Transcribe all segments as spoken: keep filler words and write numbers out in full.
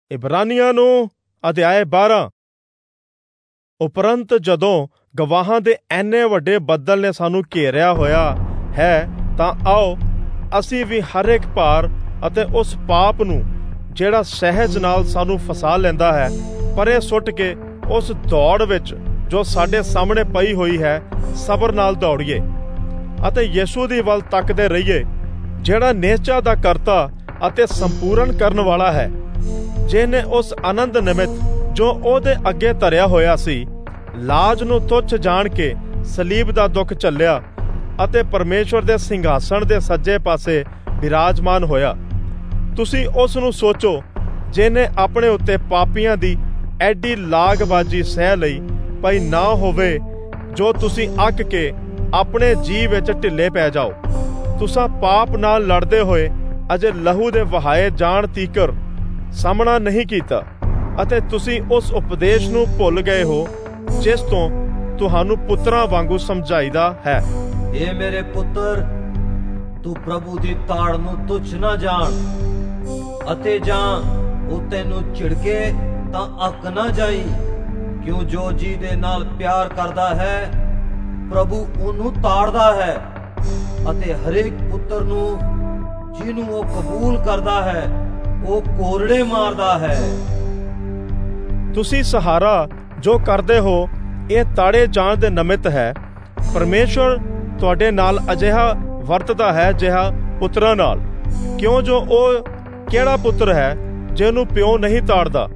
ਇਬਰਾਨੀਆਂ ਨੂੰ ਅਧਿਆਇ ਬਾਰਾਂ। ਉਪਰੰਤ ਜਦੋਂ ਗਵਾਹਾਂ ਦੇ ਐਨੇ ਵੱਡੇ ਬੱਦਲ ਨੇ ਸਾਨੂੰ ਘੇਰਿਆ ਹੋਇਆ ਹੈ, ਤਾਂ ਆਓ ਅਸੀਂ ਵੀ ਹਰ ਇੱਕ ਭਾਰ ਅਤੇ ਉਸ ਪਾਪ ਨੂੰ ਜਿਹੜਾ ਸਹਿਜ ਨਾਲ ਸਾਨੂੰ ਫਸਾ ਲੈਂਦਾ ਹੈ, ਪਰੇ ਸੁੱਟ ਕੇ ਉਸ ਦੌੜ ਵਿੱਚ ਜੋ ਸਾਡੇ ਸਾਹਮਣੇ ਪਈ ਹੋਈ ਹੈ ਸਬਰ ਨਾਲ ਦੌੜੀਏ ਅਤੇ ਯਿਸੂ ਦੀ ਵੱਲ ਤੱਕਦੇ ਰਹੀਏ, ਜਿਹੜਾ ਨਿਸ਼ਚਾ ਦਾ ਕਰਤਾ ਅਤੇ ਸੰਪੂਰਨ ਕਰਨ ਵਾਲਾ ਹੈ, ਜਿਹਨੇ ਉਸ ਆਨੰਦ ਨਿਮਿਤ ਜੋ ਉਹਦੇ ਅੱਗੇ ਧਰਿਆ ਹੋਇਆ ਸੀ, ਲਾਜ ਨੂੰ ਤੁੱਛ ਜਾਣ ਕੇ ਸਲੀਬ ਦਾ ਦੁੱਖ ਝੱਲਿਆ ਅਤੇ ਪਰਮੇਸ਼ਵਰ ਦੇ ਸਿੰਘਾਸਣ ਦੇ ਸੱਜੇ ਪਾਸੇ ਬਿਰਾਜਮਾਨ ਹੋਇਆ। ਤੁਸੀਂ ਉਸ ਨੂੰ ਸੋਚੋ, ਜਿਹਨੇ ਆਪਣੇ ਉੱਤੇ ਪਾਪੀਆਂ ਦੀ ਐਡੀ ਲਾਗਬਾਜੀ ਸਹਿ ਲਈ, ਭਈ ਨਾ ਹੋਵੇ ਜੋ ਤੁਸੀਂ ਅੱਕ ਕੇ ਆਪਣੇ ਜੀਅ ਵਿੱਚ ਢਿੱਲੇ ਪੈ ਜਾਓ। ਤੁਸਾਂ ਪਾਪ ਨਾਲ ਲੜਦੇ ਹੋਏ ਅਜੇ ਲਹੂ ਦੇ ਵਹਾਏ ਜਾਣ ਤੀਕਰ ਸਾਹਮਣਾ ਨਹੀਂ ਕੀਤਾ ਅਤੇ ਤੁਸੀਂ ਉਸ ਉਪਦੇਸ਼ ਨੂੰ ਭੁੱਲ ਗਏ ਹੋ ਜਿਸ ਤੋਂ ਤੁਹਾਨੂੰ ਪੁੱਤਰਾਂ ਵਾਂਗੂ ਸਮਝਾਈਦਾ ਹੈ। ਏ ਮੇਰੇ ਪੁੱਤਰ, ਤੂੰ ਪ੍ਰਭੂ ਦੀ ਤਾੜ ਨੂੰ ਤੁੱਛ ਨਾ ਜਾਣ ਅਤੇ ਜਾਂ ਉਹ ਤੈਨੂੰ ਝਿੜਕੇ ਤਾਂ ਅੱਕ ਨਾ ਜਾਈ, ਕਿਉਂ ਜੋ ਜੀ ਦੇ ਨਾਲ ਪਿਆਰ ਕਰਦਾ ਹੈ ਪ੍ਰਭੂ ਉਹਨੂੰ ਤਾੜਦਾ ਹੈ ਅਤੇ ਹਰੇਕ ਪੁੱਤਰ ਨੂੰ ਜਿਹਨੂੰ ਉਹ ਕਬੂਲ ਕਰਦਾ ਹੈ ਉਹ ਕੋਰੜੇ ਮਾਰਦਾ ਹੈ। ਤੁਸੀਂ ਸਹਾਰਾ ਜੋ ਕਰਦੇ ਹੋ ਇਹ ਤਾੜੇ ਜਾਣ ਦੇ ਨਿਮਿਤ ਹੈ। ਪਰਮੇਸ਼ਵਰ ਤੁਹਾਡੇ ਨਾਲ ਅਜਿਹਾ ਵਰਤਦਾ ਹੈ ਜਿਹਾ ਪੁੱਤਰਾਂ ਨਾਲ, ਕਿਉਂ ਜੋ ਉਹ ਕਿਹੜਾ ਪੁੱਤਰ ਹੈ ਜਿਹਨੂੰ ਪਿਓ ਨਹੀਂ ਤਾੜਦਾ।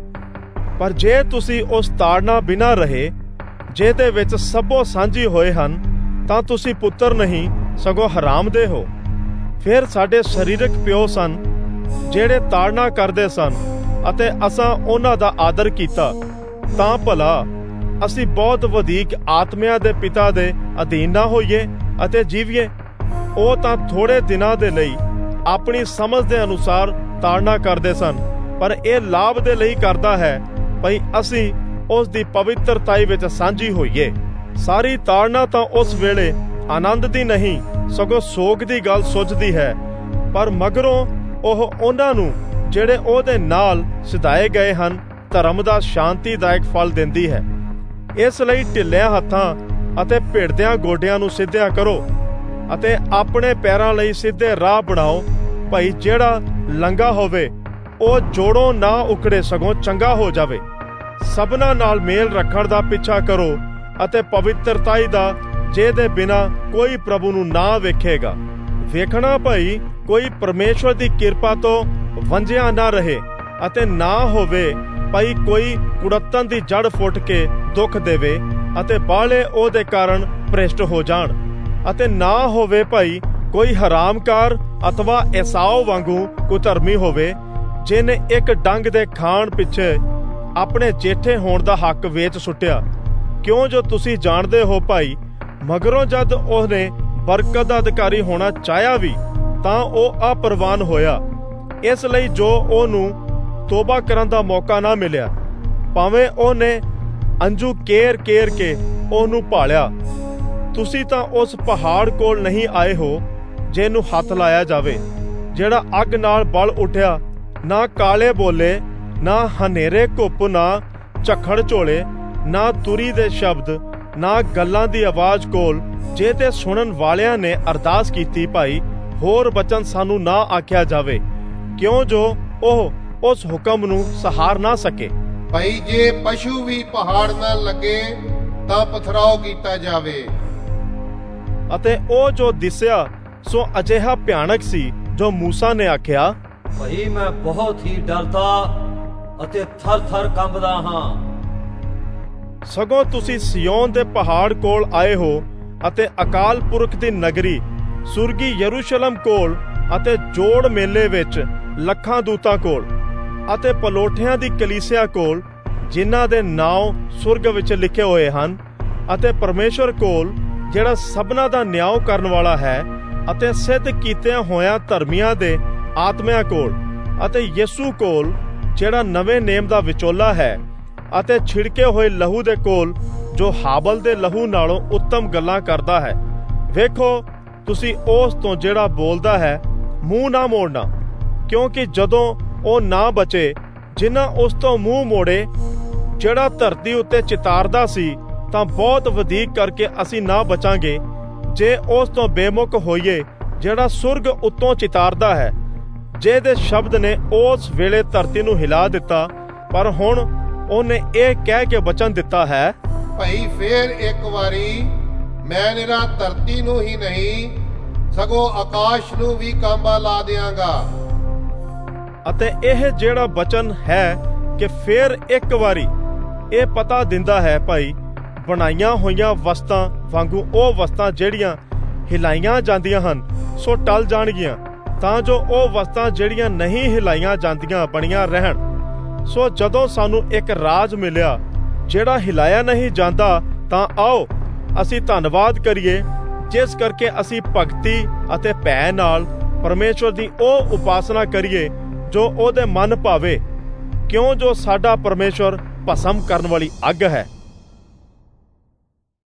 ਪਰ ਜੇ ਤੁਸੀਂ ਉਸ ਤਾੜਨਾ ਬਿਨਾਂ ਰਹੇ ਜਿਹਦੇ ਵਿੱਚ ਸਭੋ ਸਾਂਝੀ ਹੋਏ ਹਨ, ਤਾਂ ਤੁਸੀਂ ਪੁੱਤਰ ਨਹੀਂ ਸਗੋਂ ਹਰਾਮਦੇ ਹੋ। ਫਿਰ ਸਾਡੇ ਸਰੀਰਕ ਪਿਓ ਸਨ ਜਿਹੜੇ ਤਾੜਨਾ ਕਰਦੇ ਸਨ ਅਤੇ ਅਸਾਂ ਉਹਨਾਂ ਦਾ ਆਦਰ ਕੀਤਾ, ਤਾਂ ਭਲਾ ਅਸੀਂ ਬਹੁਤ ਵਧੇਕ ਆਤਮਿਆਂ ਦੇ ਪਿਤਾ ਦੇ ਅਧੀਨ ਨਾ ਹੋਈਏ ਅਤੇ ਜੀਵੀਏ। ਉਹ ਤਾਂ ਥੋੜੇ ਦਿਨਾਂ ਦੇ ਲਈ ਆਪਣੀ ਸਮਝ ਦੇ ਅਨੁਸਾਰ ਤਾੜਨਾ ਕਰਦੇ ਸਨ, ਪਰ ਇਹ ਲਾਭ ਦੇ ਲਈ ਕਰਦਾ ਹੈ ਭਈ ਅਸੀਂ ਉਸ ਦੀ ਪਵਿੱਤਰਤਾਈ ਵਿੱਚ ਸਾਂਝੀ ਹੋਈਏ। ਸਾਰੀ ਤਾੜਨਾ ਤਾਂ ਉਸ ਵੇਲੇ ਆਨੰਦ ਦੀ ਨਹੀਂ ਸਗੋਂ ਸੋਗ ਦੀ ਗੱਲ ਸੁਝਦੀ ਹੈ, ਪਰ ਮਗਰੋਂ ਉਹ ਉਹਨਾਂ ਨੂੰ ਜਿਹੜੇ ਉਹਦੇ ਨਾਲ ਸਿਧਾਏ ਗਏ ਹਨ ਧਰਮ ਦਾ ਸ਼ਾਂਤੀਦਾਇਕ ਫਲ ਦਿੰਦੀ ਹੈ। ਇਸ ਲਈ ਢਿੱਲਿਆਂ ਹੱਥਾਂ ਅਤੇ ਭਿੜਦਿਆਂ ਗੋਡਿਆਂ ਨੂੰ ਸਿੱਧਿਆ ਕਰੋ ਅਤੇ ਆਪਣੇ ਪੈਰਾਂ ਲਈ ਸਿੱਧੇ ਰਾਹ ਬਣਾਓ, ਭਈ ਜਿਹੜਾ ਲੰਗਾ ਹੋਵੇ ਉਹ ਜੋੜੋਂ ਨਾ ਉਕੜੇ ਸਗੋਂ ਚੰਗਾ ਹੋ ਜਾਵੇ। ਸਭਨਾਂ ਨਾਲ ਮੇਲ ਰੱਖਣ ਦਾ ਪਿੱਛਾ ਕਰੋ ਅਤੇ ਪਵਿੱਤਰਤਾਈ ਦਾ, ਜਿਹਦੇ ਬਿਨਾਂ ਕੋਈ ਪ੍ਰਭੂ ਨੂੰ ਨਾ ਵੇਖੇਗਾ। ਵੇਖਣਾ ਭਈ ਕੋਈ ਪਰਮੇਸ਼ਵਰ ਦੀ ਕਿਰਪਾ ਤੋਂ ਵੰਝਿਆ ਨਾ ਰਹੇ ਅਤੇ ਨਾ ਹੋਵੇ ਭਈ ਕੋਈ ਕੁੜੱਤਣ ਦੀ ਜੜ ਫੁੱਟ ਕੇ ਦੁੱਖ ਦੇਵੇ ਅਤੇ ਬਾਹਲੇ ਉਹਦੇ ਕਾਰਨ ਭ੍ਰਿਸ਼ਟ ਹੋ ਜਾਣ, ਅਤੇ ਨਾ ਹੋਵੇ ਭਈ ਕੋਈ ਹਰਾਮਕਾਰ ਅਥਵਾ ਏਸਾਓ ਵਾਂਗੂ ਕੁਧਰਮੀ ਹੋਵੇ, ਜਿਹਨੇ ਇੱਕ ਡੰਗ ਦੇ ਖਾਣ ਪਿੱਛੇ ਆਪਣੇ ਜੇਠੇ ਹੋਣ ਦਾ ਹੱਕ ਵੇਚ ਸੁੱਟਿਆ। ਕਿਉਂ ਜੋ ਤੁਸੀਂ ਜਾਣਦੇ ਹੋ ਭਾਈ, ਮਗਰੋਂ ਜਦ ਉਹਨੇ ਬਰਕਤ ਦਾ ਅਧਿਕਾਰੀ ਹੋਣਾ ਚਾਹਿਆ ਵੀ, ਤਾਂ ਉਹ ਅਪਰਵਾਨ ਹੋਇਆ। ਇਸ ਲਈ ਜੋ ਉਹਨੂੰ ਤੋਬਾ ਕਰਨ ਦਾ ਮੌਕਾ ਨਾ ਮਿਲਿਆ, ਭਾਵੇਂ ਉਹਨੇ ਅੰਜੂ ਕੇਰ ਕੇਰ ਕੇ ਉਹਨੂੰ ਭਾਲਿਆ। ਤੁਸੀਂ ਤਾਂ ਉਸ ਪਹਾੜ ਕੋਲ ਨਹੀਂ ਆਏ ਹੋ ਜਿਹਨੂੰ ਹੱਥ ਲਾਇਆ ਜਾਵੇ, ਜਿਹੜਾ ਅੱਗ ਨਾਲ ਬਲ ਉੱਠਿਆ, ਨਾ ਕਾਲੇ ਬੋਲੇ, ਨਾ ਹਨੇਰੇ ਘੁੱਪ, ਨਾ ਝੱਖੜ ਝੋਲੇ, ਨਾ ਤੁਰੀ ਦੇ ਸ਼ਬਦ, ਨਾ ਗੱਲਾਂ ਦੀ ਆਵਾਜ਼ ਕੋਲ, ਜਿਹਦੇ ਸੁਣਨ ਵਾਲਿਆਂ ਨੇ ਅਰਦਾਸ ਕੀਤੀ ਭਾਈ ਹੋਰ ਬਚਨ ਸਾਨੂੰ ਨਾ ਆਖਿਆ ਜਾਵੇ, ਕਿਉਂ ਜੋ ਉਹ ਉਸ ਹੁਕਮ ਨੂੰ ਸਹਾਰ ਨਾ ਸਕੇ। ਭਾਈ ਜੇ ਪਸ਼ੂ ਵੀ ਪਹਾੜ ਨਾਲ ਲੱਗੇ ਤਾਂ ਪਥਰਾਓ ਕੀਤਾ ਜਾਵੇ। ਅਤੇ ਉਹ ਜੋ ਦਿਸਿਆ ਸੋ ਅਜਿਹਾ ਭਿਆਨਕ ਸੀ ਜੋ ਮੂਸਾ ਨੇ ਆਖਿਆ, ਭਈ ਮੈਂ ਬਹੁਤ ਹੀ ਡਰਦਾ ਅਤੇ ਥਰ ਥਰ ਕੰਬਦਾ ਹਾਂ। ਸਗੋਂ ਤੁਸੀਂ ਸਿਯੋਨ ਦੇ ਪਹਾੜ ਕੋਲ ਆਏ ਹੋ ਅਤੇ ਅਕਾਲ ਪੁਰਖ ਦੀ ਨਗਰੀ ਸੁਰਗੀ ਯਰੂਸ਼ਲਮ ਕੋਲ ਅਤੇ ਜੋੜ ਮੇਲੇ ਵਿੱਚ ਲੱਖਾਂ ਦੂਤਾਂ ਕੋਲ ਅਤੇ ਪਲੋਠਿਆਂ ਦੀ ਕਲੀਸਿਆ ਕੋਲ, ਜਿਨ੍ਹਾਂ ਦੇ ਨਾਮ ਸੁਰਗ ਵਿੱਚ ਲਿਖੇ ਹੋਏ ਹਨ, ਅਤੇ ਪਰਮੇਸ਼ਵਰ ਕੋਲ ਜਿਹੜਾ ਸਭਨਾਂ ਦਾ ਨਿਆਂ ਕਰਨ ਵਾਲਾ ਹੈ, ਅਤੇ ਸਿੱਧ ਕੀਤਿਆਂ ਹੋਇਆਂ ਧਰਮੀਆਂ ਦੇ ਆਤਮਿਆਂ ਕੋਲ, ਅਤੇ ਯਿਸੂ ਕੋਲ ਜਿਹੜਾ ਨਵੇਂ ਨੇਮ ਦਾ ਵਿਚੋਲਾ ਹੈ, ਅਤੇ ਛਿੜਕੇ ਹੋਏ ਲਹੂ ਦੇ ਕੋਲ ਜੋ ਹਾਬਲ ਦੇ ਲਹੂ ਨਾਲੋਂ ਉੱਤਮ ਗੱਲਾਂ ਕਰਦਾ ਹੈ। ਵੇਖੋ, ਤੁਸੀਂ ਉਸ ਤੋਂ ਜਿਹੜਾ ਬੋਲਦਾ ਹੈ ਮੂੰਹ ਨਾ ਮੋੜਨਾ, ਕਿਉਂਕਿ ਜਦੋਂ ਉਹ ਨਾ ਬਚੇ ਜਿਨ੍ਹਾਂ ਉਸ ਤੋਂ ਮੂੰਹ ਮੋੜੇ, ਜਿਹੜਾ ਧਰਤੀ ਉੱਤੇ ਚਿਤਾਰਦਾ ਸੀ, ਤਾਂ ਬਹੁਤ ਵਧੀਕ ਕਰਕੇ ਅਸੀਂ ਨਾ ਬਚਾਂਗੇ ਜੇ ਉਸ ਤੋਂ ਬੇਮੁਖ ਹੋਈਏ ਜਿਹੜਾ ਸੁਰਗ ਉੱਤੋਂ ਚਿਤਾਰਦਾ ਹੈ, ਜਿਹਦੇ ਸ਼ਬਦ ਨੇ ਉਸ ਵੇਲੇ ਧਰਤੀ ਨੂੰ ਹਿਲਾ ਦਿੱਤਾ। ਪਰ ਹੁਣ ਉਹਨੇ ਇਹ ਕਹਿ ਕੇ ਵਚਨ ਦਿੱਤਾ ਹੈ, ਭਈ ਫੇਰ ਇੱਕ ਵਾਰੀ ਮੈਂ ਨਿਰਾ ਧਰਤੀ ਨੂੰ ਹੀ ਨਹੀਂ ਸਗੋਂ ਆਕਾਸ਼ ਨੂੰ ਵੀ ਕਾਂਬਾ ਲਾ ਦਿਆਂਗਾ। ਅਤੇ ਇਹ ਜਿਹੜਾ ਵਚਨ ਹੈ ਕਿ ਫੇਰ ਇੱਕ ਵਾਰੀ, ਇਹ ਪਤਾ ਦਿੰਦਾ ਹੈ ਭਾਈ ਬਣਾਈਆਂ ਹੋਈਆਂ ਵਸਤਾਂ ਵਾਂਗੂ ਉਹ ਵਸਤਾਂ ਜਿਹੜੀਆਂ ਹਿਲਾਈਆਂ ਜਾਂਦੀਆਂ ਹਨ ਸੋ ਟਲ ਜਾਣਗੀਆਂ, ਤਾਂ ਜੋ ਉਹ ਵਸਤਾਂ ਜਿਹੜੀਆਂ ਨਹੀਂ ਹਿਲਾਈਆਂ ਜਾਂਦੀਆਂ ਬਣੀਆਂ ਰਹਿਣ। ਸੋ ਜਦੋਂ ਸਾਨੂੰ ਇੱਕ ਰਾਜ ਮਿਲਿਆ ਜਿਹੜਾ ਹਿਲਾਇਆ ਨਹੀਂ ਜਾਂਦਾ, ਤਾਂ ਆਓ ਅਸੀਂ ਧੰਨਵਾਦ ਕਰੀਏ, ਜਿਸ ਕਰਕੇ ਅਸੀਂ ਭਗਤੀ ਅਤੇ ਭੈ ਨਾਲ ਪਰਮੇਸ਼ਵਰ ਦੀ ਉਹ ਉਪਾਸਨਾ ਕਰੀਏ ਜੋ ਉਹਦੇ ਮਨ ਭਾਵੇ, ਕਿਉਂ ਜੋ ਸਾਡਾ ਪਰਮੇਸ਼ਵਰ ਭਸਮ ਕਰਨ ਵਾਲੀ ਅੱਗ ਹੈ।